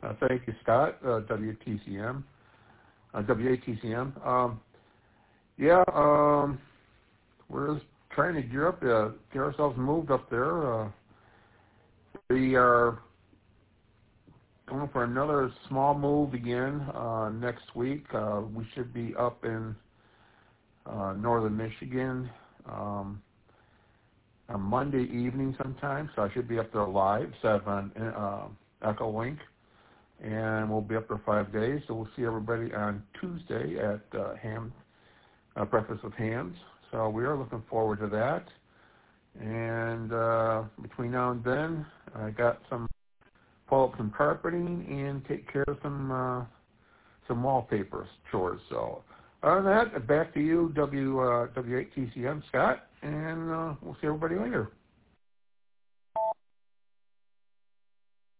Thank you, Scott. WTCM, WATCM. We're just trying to gear up to get ourselves moved up there. We are going for another small move again next week. We should be up in northern Michigan on Monday evening sometime, so I should be up there live, instead of on Echo Link, and we'll be up there 5 days. So we'll see everybody on Tuesday at Breakfast with Hams. So we are looking forward to that. And between now and then, I got some pull up some carpeting and take care of some wallpaper chores. So other than that, back to you, W8TCM, Scott, and we'll see everybody later.